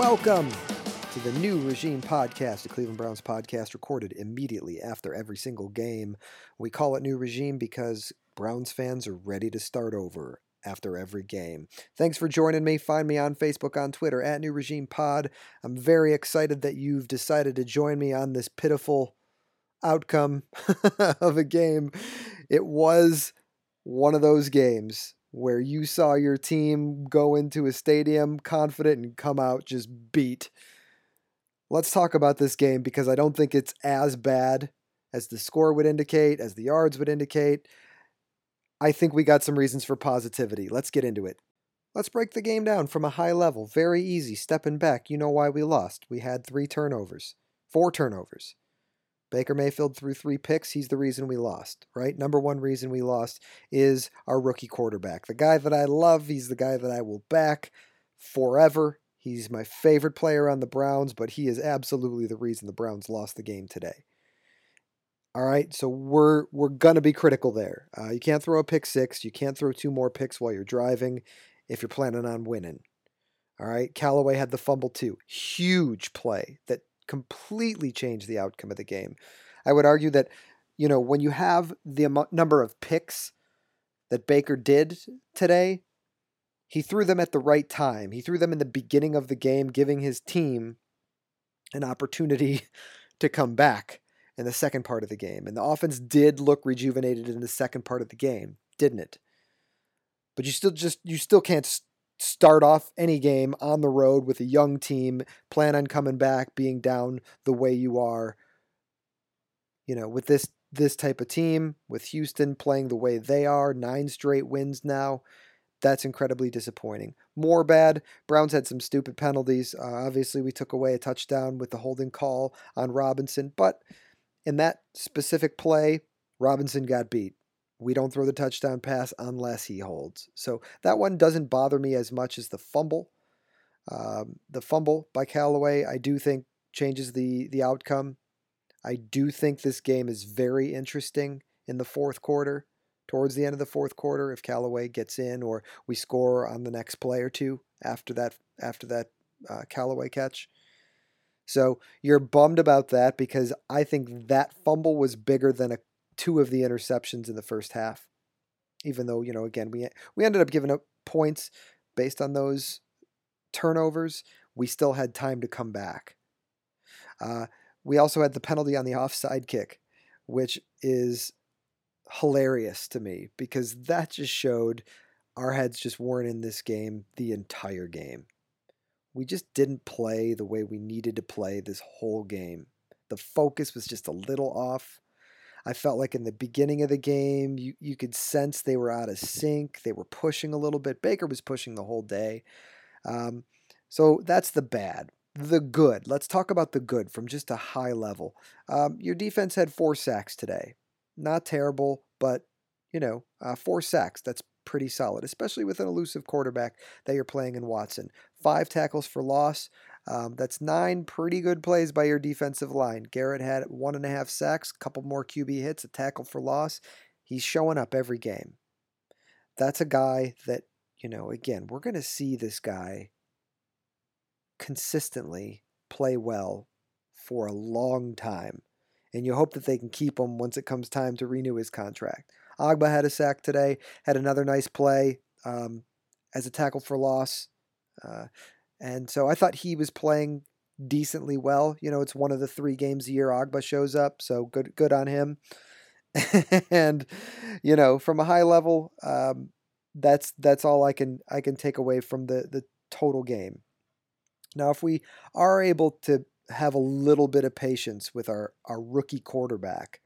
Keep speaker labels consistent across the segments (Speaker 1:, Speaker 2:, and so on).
Speaker 1: Welcome to the New Regime Podcast, a Cleveland Browns podcast recorded immediately after every single game. We call it New Regime because Browns fans are ready to start over after every game. Thanks for joining me. Find me on Facebook, on Twitter, at New Regime Pod. I'm very excited that you've decided to join me on this pitiful outcome of a game. It was one of those games where you saw your team go into a stadium confident and come out just beat. Let's talk about this game because I don't think it's as bad as the score would indicate, as the yards would indicate. I think we got some reasons for positivity. Let's get into it. Let's break the game down from a high level. Very easy. Stepping back, you know why we lost. We had 4 turnovers. Baker Mayfield threw 3 picks. He's the reason we lost, right? Number one reason we lost is our rookie quarterback. The guy that I love, he's the guy that I will back forever. He's my favorite player on the Browns, but he is absolutely the reason the Browns lost the game today. All right, so we're going to be critical there. You can't throw a pick 6. You can't throw 2 more picks while you're driving if you're planning on winning. All right, Callaway had the fumble too. Huge play that completely changed the outcome of the game. I would argue that, when you have the number of picks that Baker did today, he threw them at the right time. He threw them in the beginning of the game, giving his team an opportunity to come back in the second part of the game. And the offense did look rejuvenated in the second part of the game, didn't it? But you still can't start off any game on the road with a young team, plan on coming back, being down the way you are. With this type of team, with Houston playing the way they are, 9 straight wins now, that's incredibly disappointing. More bad, Browns had some stupid penalties. Obviously, we took away a touchdown with the holding call on Robinson, but in that specific play, Robinson got beat. We don't throw the touchdown pass unless he holds. So that one doesn't bother me as much as the fumble. The fumble by Callaway, I do think, changes the outcome. I do think this game is very interesting in the fourth quarter. Towards the end of the fourth quarter, if Callaway gets in or we score on the next play or two after that Callaway catch. So you're bummed about that because I think that fumble was bigger than 2 of the interceptions in the first half. Even though, again, we ended up giving up points based on those turnovers, we still had time to come back. We also had the penalty on the offside kick, which is hilarious to me because that just showed our heads just weren't in this game the entire game. We just didn't play the way we needed to play this whole game. The focus was just a little off. I felt like in the beginning of the game, you could sense they were out of sync. They were pushing a little bit. Baker was pushing the whole day. So that's the bad. The good. Let's talk about the good from just a high level. Your defense had 4 sacks today. Not terrible, but, 4 sacks. That's pretty solid, especially with an elusive quarterback that you're playing in Watson. 5 tackles for loss. That's 9 pretty good plays by your defensive line. Garrett had 1.5 sacks, a couple more QB hits, a tackle for loss. He's showing up every game. That's a guy that, again, we're going to see this guy consistently play well for a long time. And you hope that they can keep him once it comes time to renew his contract. Agba had a sack today, had another nice play as a tackle for loss. And so I thought he was playing decently well. It's one of the 3 games a year Agba shows up, so good on him. And, from a high level, that's all I can take away from the total game. Now, if we are able to have a little bit of patience with our rookie quarterback,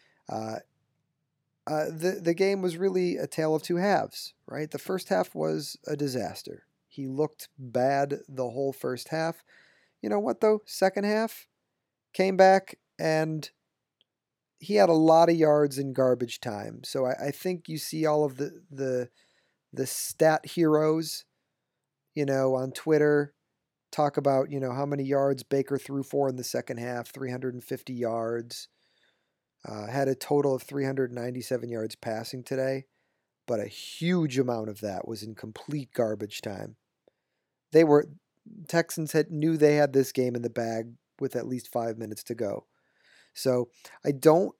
Speaker 1: the game was really a tale of 2 halves, right? The first half was a disaster. He looked bad the whole first half. You know what, though? Second half, came back, and he had a lot of yards in garbage time. So I think you see all of the stat heroes, on Twitter talk about, how many yards Baker threw for in the second half, 350 yards. Had a total of 397 yards passing today, but a huge amount of that was in complete garbage time. They were Texans knew they had this game in the bag with at least 5 minutes to go. So I don't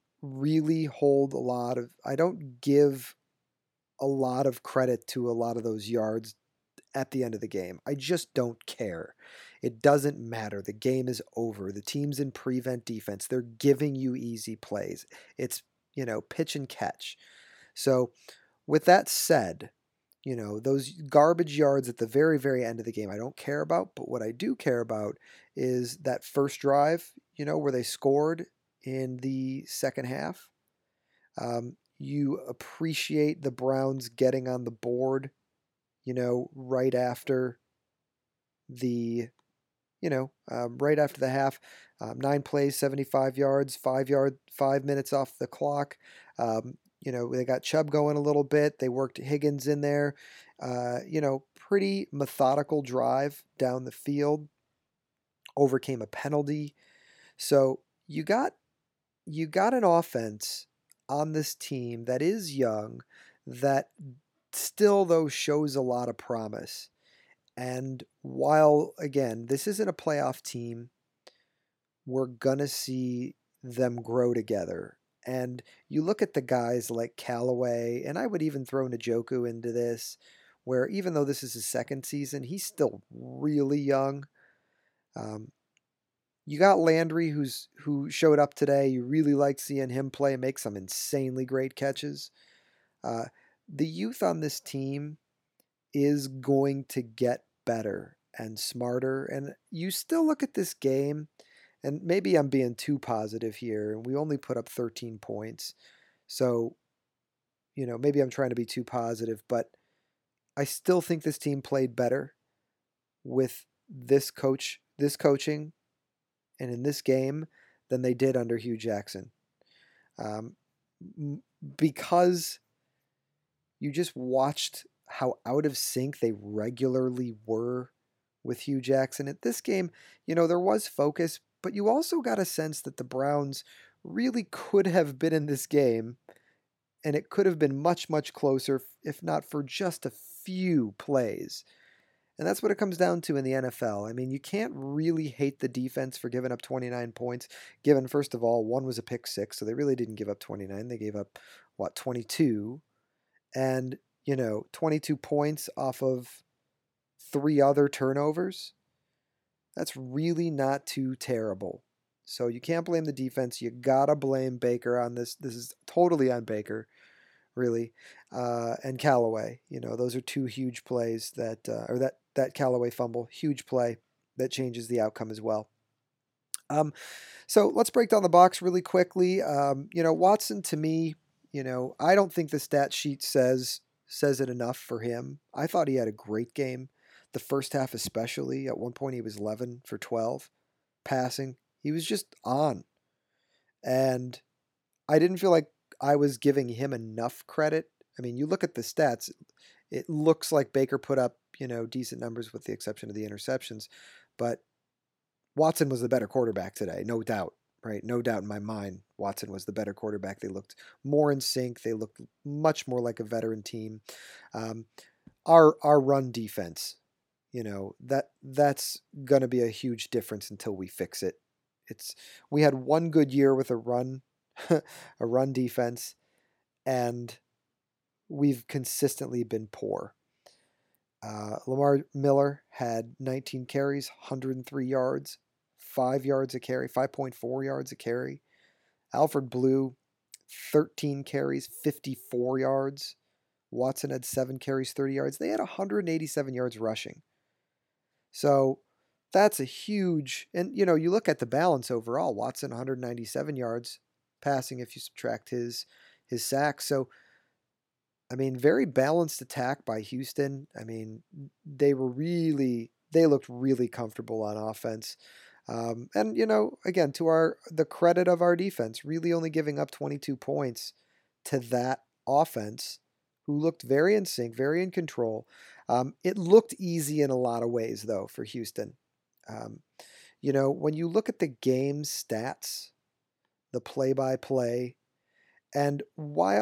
Speaker 1: I don't give a lot of credit to a lot of those yards at the end of the game. I just don't care. It doesn't matter. The game is over. The team's in prevent defense. They're giving you easy plays. It's, pitch and catch. So, with that said, those garbage yards at the very, very end of the game, I don't care about. But what I do care about is that first drive, where they scored in the second half. You appreciate the Browns getting on the board, right after the, right after the half. 9 plays, 75 yards, 5 minutes off the clock. They got Chubb going a little bit. They worked Higgins in there. Pretty methodical drive down the field. Overcame a penalty. So you got an offense on this team that is young, that still though shows a lot of promise. And while again, this isn't a playoff team, we're gonna see them grow together. And you look at the guys like Callaway, and I would even throw Njoku into this, where even though this is his second season, he's still really young. You got Landry, who showed up today. You really liked seeing him play and make some insanely great catches. The youth on this team is going to get better and smarter. And you still look at this game, and maybe I'm being too positive here, and we only put up 13 points. So, maybe I'm trying to be too positive, but I still think this team played better with this coaching, and in this game than they did under Hugh Jackson. Um, because you just watched how out of sync they regularly were with Hugh Jackson. At this game, there was focus, but you also got a sense that the Browns really could have been in this game, and it could have been much, much closer if not for just a few plays. And that's what it comes down to in the NFL. I mean, you can't really hate the defense for giving up 29 points, given, first of all, one was a pick six, so they really didn't give up 29. They gave up, 22? And, 22 points off of 3 other turnovers. That's really not too terrible. So you can't blame the defense. You gotta blame Baker on this. This is totally on Baker, really, and Callaway. Those are two huge plays or that Callaway fumble, huge play that changes the outcome as well. So let's break down the box really quickly. Watson, to me, I don't think the stat sheet says it enough for him. I thought he had a great game, the first half especially. At one point, he was 11 for 12 passing. He was just on, and I didn't feel like I was giving him enough credit. I mean, you look at the stats, it looks like Baker put up, decent numbers with the exception of the interceptions, but Watson was the better quarterback today, no doubt, right? No doubt in my mind, Watson was the better quarterback. They looked more in sync. They looked much more like a veteran team. Um, our run defense, that's going to be a huge difference until we fix it. We had one good year with a run a run defense, and we've consistently been poor. Lamar Miller had 19 carries, 103 yards, 5 yards a carry, 5.4 yards a carry. Alfred Blue, 13 carries, 54 yards. Watson had 7 carries, 30 yards. They had 187 yards rushing. So that's a huge, and you look at the balance overall. Watson 197 yards passing if you subtract his sacks. So I mean, very balanced attack by Houston. I mean, they looked really comfortable on offense. And again, to the credit of our defense, really only giving up 22 points to that offense, who looked very in sync, very in control. It looked easy in a lot of ways, though, for Houston. When you look at the game stats, the play-by-play, and while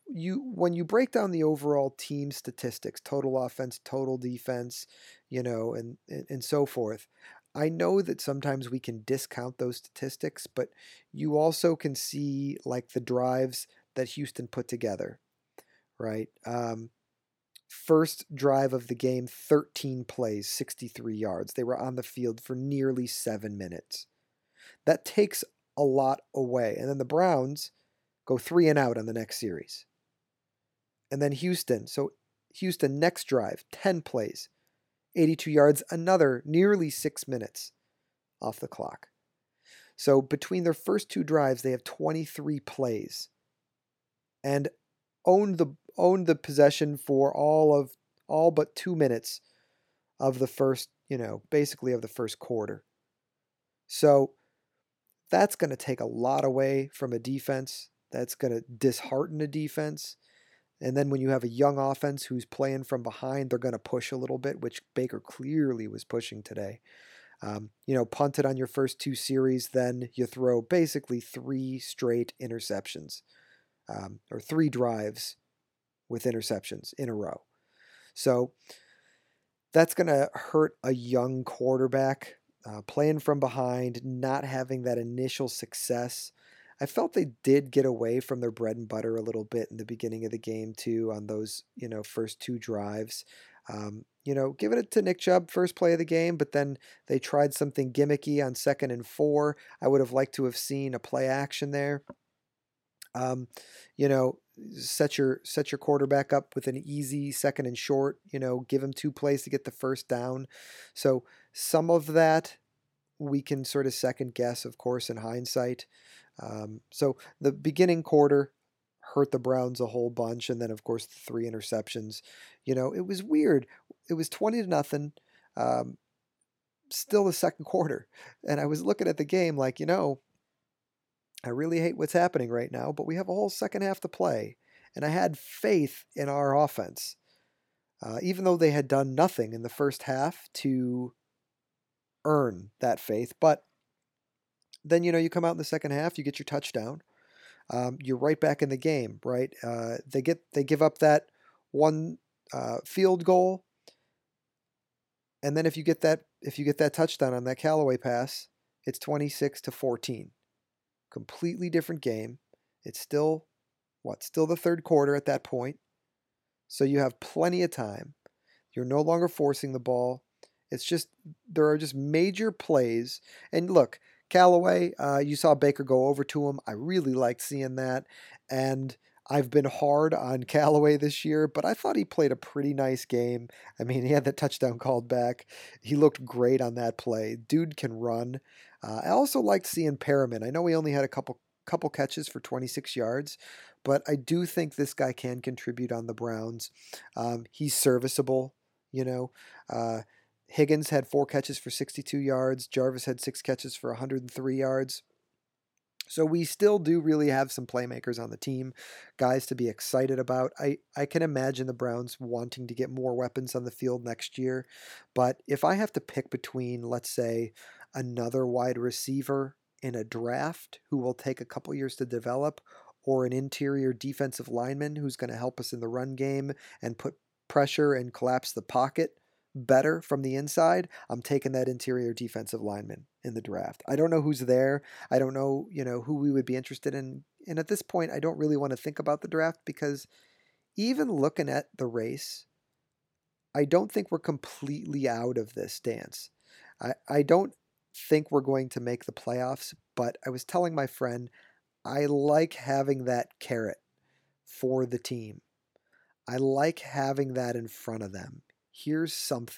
Speaker 1: when you break down the overall team statistics, total offense, total defense, and so forth, I know that sometimes we can discount those statistics, but you also can see like the drives that Houston put together, right? First drive of the game, 13 plays, 63 yards. They were on the field for nearly 7 minutes. That takes a lot away. And then the Browns go 3-and-out on the next series. And then Houston. So Houston, next drive, 10 plays, 82 yards, another nearly 6 minutes off the clock. So between their first two drives, they have 23 plays and owned the possession for all but 2 minutes of the first, basically of the first quarter. So that's going to take a lot away from a defense. That's going to dishearten a defense. And then when you have a young offense who's playing from behind, they're going to push a little bit, which Baker clearly was pushing today. Punted on your first two series, then you throw basically 3 straight interceptions, or 3 drives with interceptions in a row. So that's going to hurt a young quarterback. Playing from behind, not having that initial success. I felt they did get away from their bread and butter a little bit in the beginning of the game too on those, first 2 drives. Giving it to Nick Chubb, first play of the game, but then they tried something gimmicky on 2nd and 4. I would have liked to have seen a play action there. You know, set your quarterback up with an easy 2nd and short, give him 2 plays to get the first down. So some of that we can sort of second guess, of course, in hindsight. So the beginning quarter hurt the Browns a whole bunch, and then of course the 3 interceptions. It was weird. It was 20-0. Still the second quarter, and I was looking at the game like, I really hate what's happening right now, but we have a whole second half to play. And I had faith in our offense, even though they had done nothing in the first half to earn that faith. But then, you come out in the second half, you get your touchdown. You're right back in the game, right? They give up that one field goal. And then if you get that touchdown on that Callaway pass, it's 26-14. Completely different game. It's still the third quarter at that point. So you have plenty of time. You're no longer forcing the ball. It's just, there are just major plays. And look, Callaway, you saw Baker go over to him. I really liked seeing that. And I've been hard on Callaway this year, but I thought he played a pretty nice game. I mean, he had that touchdown called back. He looked great on that play. Dude can run. I also liked seeing Perriman. I know he only had a couple catches for 26 yards, but I do think this guy can contribute on the Browns. He's serviceable, Higgins had 4 catches for 62 yards. Jarvis had 6 catches for 103 yards. So we still do really have some playmakers on the team, guys to be excited about. I can imagine the Browns wanting to get more weapons on the field next year. But if I have to pick between, let's say, another wide receiver in a draft who will take a couple years to develop, or an interior defensive lineman who's going to help us in the run game and put pressure and collapse the pocket better from the inside, I'm taking that interior defensive lineman in the draft. I don't know who's there. I don't know, who we would be interested in. And at this point, I don't really want to think about the draft because even looking at the race, I don't think we're completely out of this dance. I don't think we're going to make the playoffs, but I was telling my friend, I like having that carrot for the team. I like having that in front of them. Here's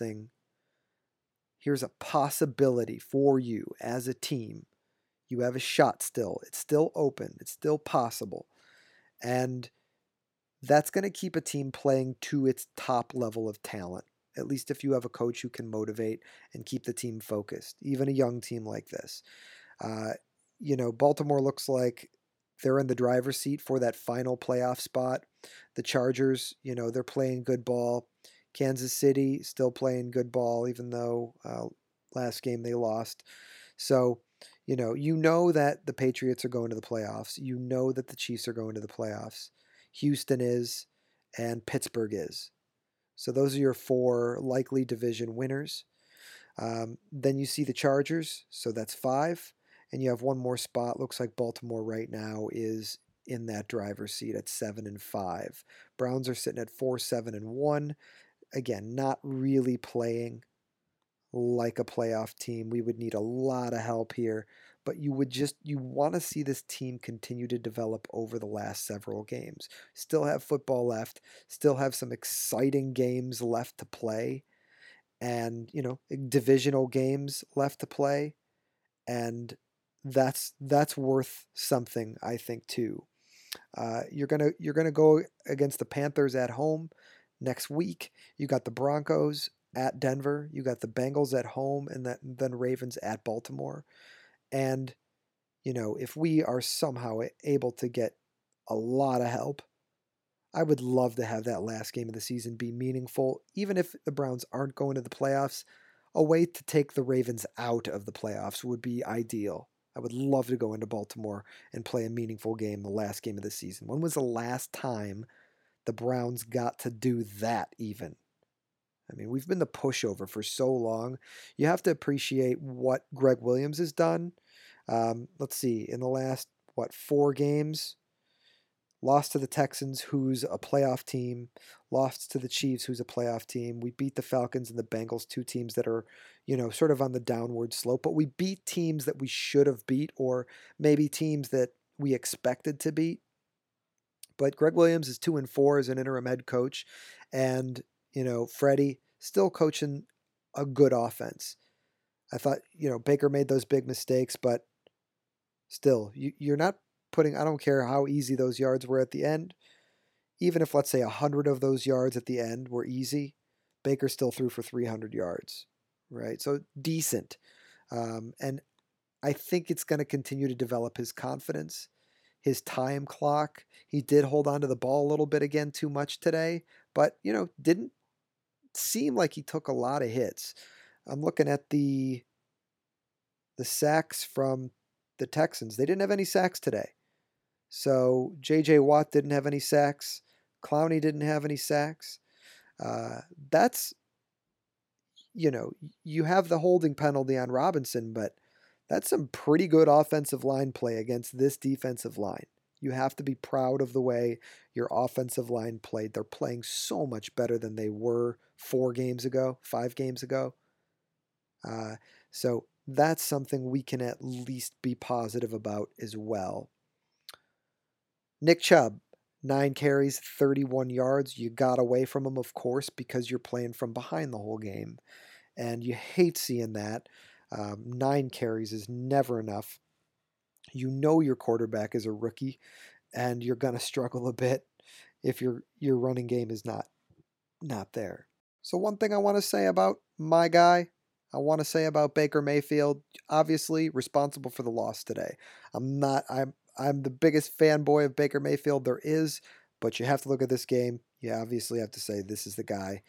Speaker 1: a possibility for you as a team. You have a shot still. It's still open. It's still possible. And that's going to keep a team playing to its top level of talent, at least if you have a coach who can motivate and keep the team focused, even a young team like this. Baltimore looks like they're in the driver's seat for that final playoff spot. The Chargers, they're playing good ball. Kansas City still playing good ball, even though last game they lost. So, that the Patriots are going to the playoffs. You know that the Chiefs are going to the playoffs. Houston is, and Pittsburgh is. So those are your 4 likely division winners. Then you see the Chargers, so that's 5. And you have one more spot. Looks like Baltimore right now is in that driver's seat at 7-5. Browns are sitting at 4-7-1. Again, not really playing like a playoff team. We would need a lot of help here, but you want to see this team continue to develop over the last several games. Still have football left, still have some exciting games left to play, and divisional games left to play, and that's worth something, I think, too. You're gonna go against the Panthers at home next week. You got the Broncos at Denver. You got the Bengals at home, and then Ravens at Baltimore. And if we are somehow able to get a lot of help, I would love to have that last game of the season be meaningful, even if the Browns aren't going to the playoffs. A way to take the Ravens out of the playoffs would be ideal. I would love to go into Baltimore and play a meaningful game, the last game of the season. When was the last time the Browns got to do that even? I mean, we've been the pushover for so long. You have to appreciate what Greg Williams has done. Let's see, in the last, 4 games, lost to the Texans, who's a playoff team, lost to the Chiefs, who's a playoff team. We beat the Falcons and the Bengals, 2 teams that are, sort of on the downward slope, but we beat teams that we should have beat, or maybe teams that we expected to beat. But Greg Williams is 2-4 as an interim head coach, and Freddie still coaching a good offense. I thought Baker made those big mistakes, but still, you're not putting. I don't care how easy those yards were at the end. Even if, let's say, 100 of those yards at the end were easy, Baker still threw for 300 yards, right? So decent, and I think it's going to continue to develop his confidence. His time clock. He did hold on to the ball a little bit again too much today, but didn't seem like he took a lot of hits. I'm looking at the sacks from the Texans. They didn't have any sacks today. So J.J. Watt didn't have any sacks. Clowney didn't have any sacks. That's, you have the holding penalty on Robinson, but that's some pretty good offensive line play against this defensive line. You have to be proud of the way your offensive line played. They're playing so much better than they were 4 games ago, 5 games ago. So that's something we can at least be positive about as well. Nick Chubb, 9 carries, 31 yards. You got away from him, of course, because you're playing from behind the whole game. And you hate seeing that. 9 carries is never enough. Your quarterback is a rookie, and you're gonna struggle a bit if your running game is not there. So one thing I want to say about my guy, I want to say about Baker Mayfield, obviously responsible for the loss today. I'm the biggest fanboy of Baker Mayfield there is, but you have to look at this game. You obviously have to say this is the guy.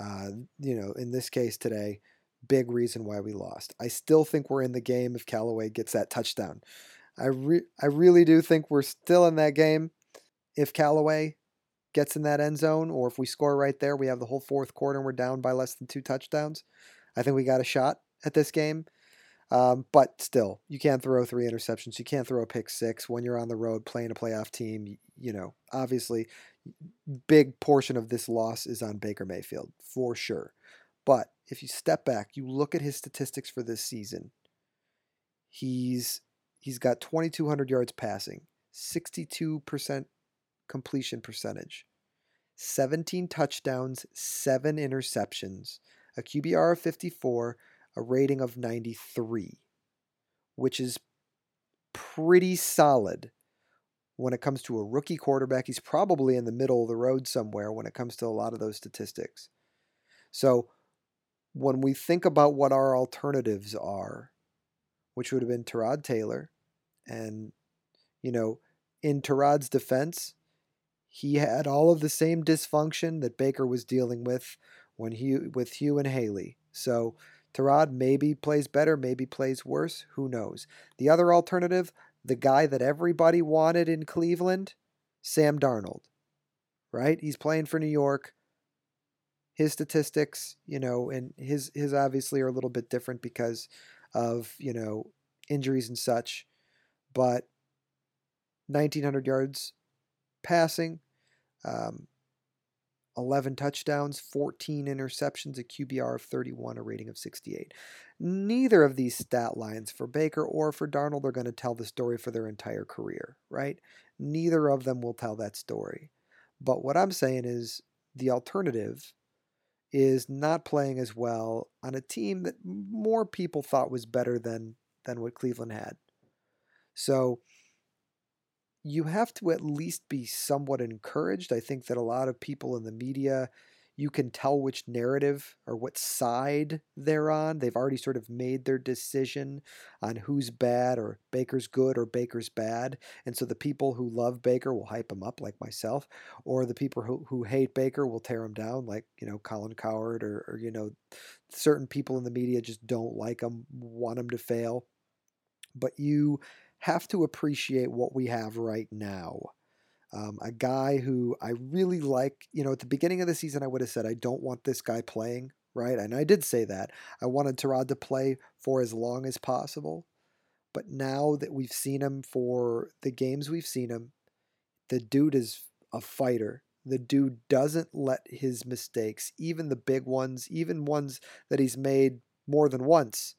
Speaker 1: In this case today, big reason why we lost. I still think we're in the game if Callaway gets that touchdown. I really do think we're still in that game if Callaway gets in that end zone, or if we score right there, we have the whole 4th quarter and we're down by less than 2 touchdowns. I think we got a shot at this game. But still, you can't throw 3 interceptions. You can't throw a pick 6 when you're on the road playing a playoff team. Obviously, big portion of this loss is on Baker Mayfield, for sure. But if you step back, you look at his statistics for this season. He's got 2,200 yards passing, 62% completion percentage, 17 touchdowns, 7 interceptions, a QBR of 54, a rating of 93, which is pretty solid when it comes to a rookie quarterback. He's probably in the middle of the road somewhere when it comes to a lot of those statistics. So when we think about what our alternatives are, which would have been Tyrod Taylor, and, in Tyrod's defense, he had all of the same dysfunction that Baker was dealing with with Hugh and Haley. So Tyrod maybe plays better, maybe plays worse. Who knows? The other alternative, the guy that everybody wanted in Cleveland, Sam Darnold. right? He's playing for New York. His statistics, and his obviously are a little bit different because of, injuries and such, but 1,900 yards passing, um, 11 touchdowns, 14 interceptions, a QBR of 31, a rating of 68. Neither of these stat lines for Baker or for Darnold are going to tell the story for their entire career, right? Neither of them will tell that story. But what I'm saying is the alternative is not playing as well on a team that more people thought was better than what Cleveland had. So you have to at least be somewhat encouraged. I think that a lot of people in the media, you can tell which narrative or what side they're on. They've already sort of made their decision on who's bad or Baker's good or Baker's bad. And so the people who love Baker will hype him up, like myself, or the people who hate Baker will tear him down, like, Colin Cowherd or certain people in the media just don't like him, want him to fail. But you have to appreciate what we have right now. A guy who I really like, at the beginning of the season, I would have said, I don't want this guy playing, right? And I did say that. I wanted Tyrod to play for as long as possible. But now that we've seen him for the games we've seen him, the dude is a fighter. The dude doesn't let his mistakes, even the big ones, even ones that he's made more than once,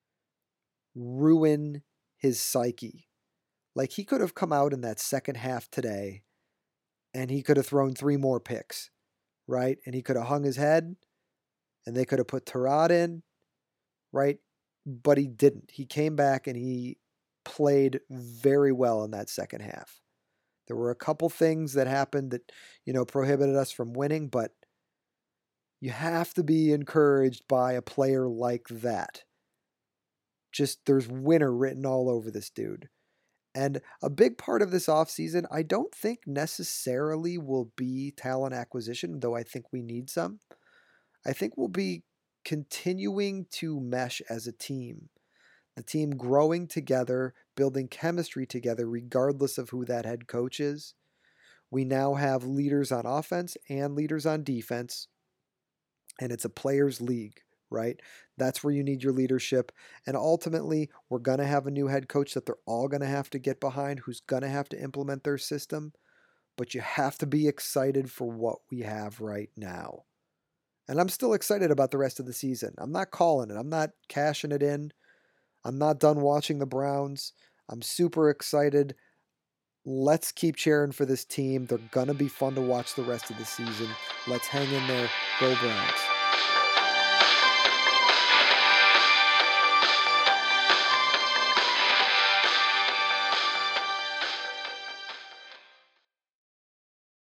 Speaker 1: ruin his psyche. Like, he could have come out in that second half today and he could have thrown 3 more picks, right? And he could have hung his head and they could have put Tyrod in, right? But he didn't. He came back and he played very well in that second half. There were a couple things that happened that, prohibited us from winning, but you have to be encouraged by a player like that. Just, there's winner written all over this dude. And a big part of this offseason, I don't think necessarily will be talent acquisition, though I think we need some. I think we'll be continuing to mesh as a team. The team growing together, building chemistry together, regardless of who that head coach is. We now have leaders on offense and leaders on defense, and it's a players' league, right? That's where you need your leadership. And ultimately, we're going to have a new head coach that they're all going to have to get behind, who's going to have to implement their system. But you have to be excited for what we have right now. And I'm still excited about the rest of the season. I'm not calling it. I'm not cashing it in. I'm not done watching the Browns. I'm super excited. Let's keep cheering for this team. They're going to be fun to watch the rest of the season. Let's hang in there. Go Browns.